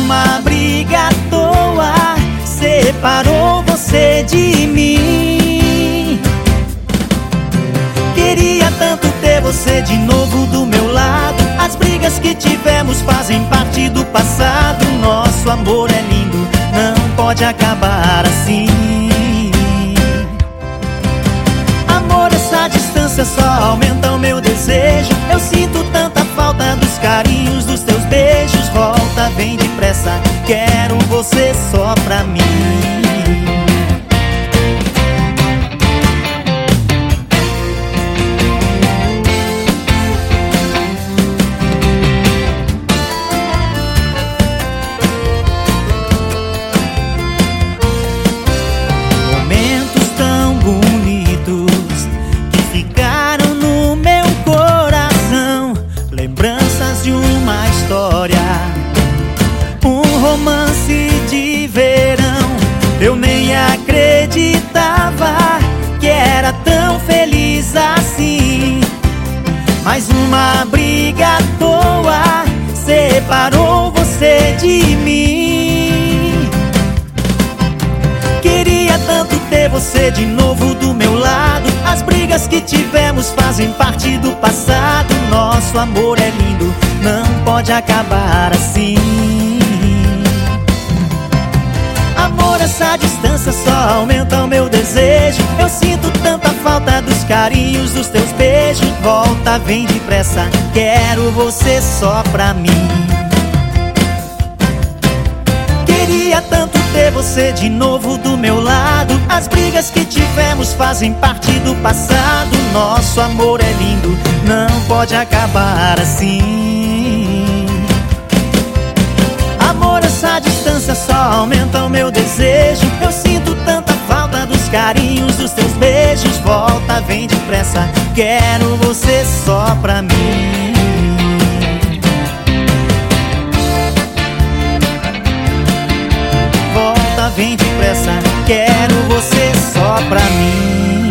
uma briga à toa separou você de mim. Queria tanto ter você de novo do meu lado. As brigas que tivemos fazem parte do passado. Nosso amor é lindo, não pode acabar assim. Amor, essa distância só aumenta o meu desejo. Eu sinto tanta falta dos carinhos, dos teus beijos. Volta, vem depressa, quero você só pra mim. Lembranças de uma história, um romance de verão. Eu nem acreditava que era tão feliz assim. Mas uma briga à toa separou você de mim. Queria tanto ter você de novo do meu lado. As brigas que tivemos fazem parte do passado. Nosso amor é lindo, não pode acabar assim. Amor, essa distância só aumenta o meu desejo. Eu sinto tanta falta dos carinhos, dos teus beijos. Volta, vem depressa, quero você só pra mim. Queria tanto ter você de novo do meu lado. As brigas que tivemos fazem parte do passado. Nosso amor é lindo, não pode acabar assim. Amor, essa distância só aumenta o meu desejo. Eu sinto tanta falta dos carinhos, dos teus beijos. Volta, vem depressa, quero você só pra mim. Vem depressa, quero você só pra mim.